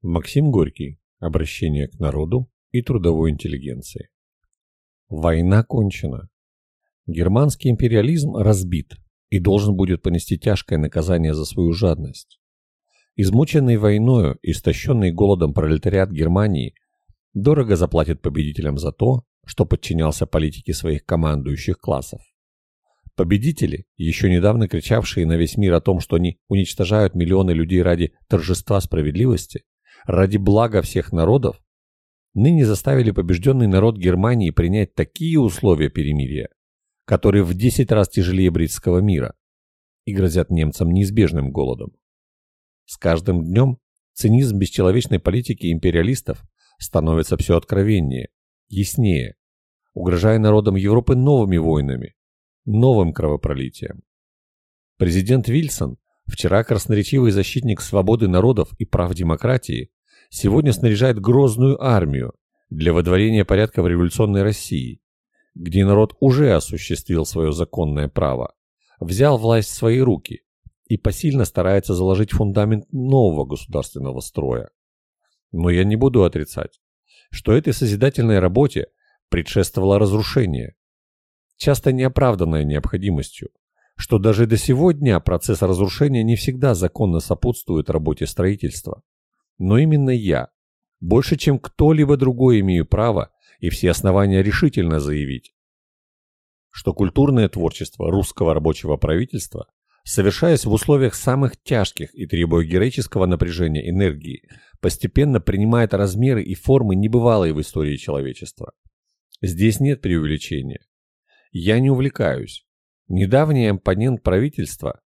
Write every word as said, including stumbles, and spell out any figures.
Максим Горький. Обращение к народу и трудовой интеллигенции. Война кончена. Германский империализм разбит и должен будет понести тяжкое наказание за свою жадность. Измученный войною, истощенный голодом пролетариат Германии дорого заплатит победителям за то, что подчинялся политике своих командующих классов. Победители, еще недавно кричавшие на весь мир о том, что они уничтожают миллионы людей ради торжества справедливости, ради блага всех народов, ныне заставили побежденный народ Германии принять такие условия перемирия, которые в десять раз тяжелее бритского мира и грозят немцам неизбежным голодом. С каждым днем цинизм бесчеловечной политики империалистов становится все откровеннее, яснее, угрожая народам Европы новыми войнами, новым кровопролитием. Президент Вильсон, вчера красноречивый защитник свободы народов и прав демократии, сегодня снаряжает грозную армию для водворения порядка в революционной России, где народ уже осуществил свое законное право, взял власть в свои руки и посильно старается заложить фундамент нового государственного строя. Но я не буду отрицать, что этой созидательной работе предшествовало разрушение, часто неоправданное необходимостью, что даже до сего дня процесс разрушения не всегда законно сопутствует работе строительства. Но именно я, больше чем кто-либо другой, имею право и все основания решительно заявить, что культурное творчество русского рабочего правительства, совершаясь в условиях самых тяжких и требуя героического напряжения энергии, постепенно принимает размеры и формы небывалые в истории человечества. Здесь нет преувеличения. Я не увлекаюсь. Недавний оппонент правительства,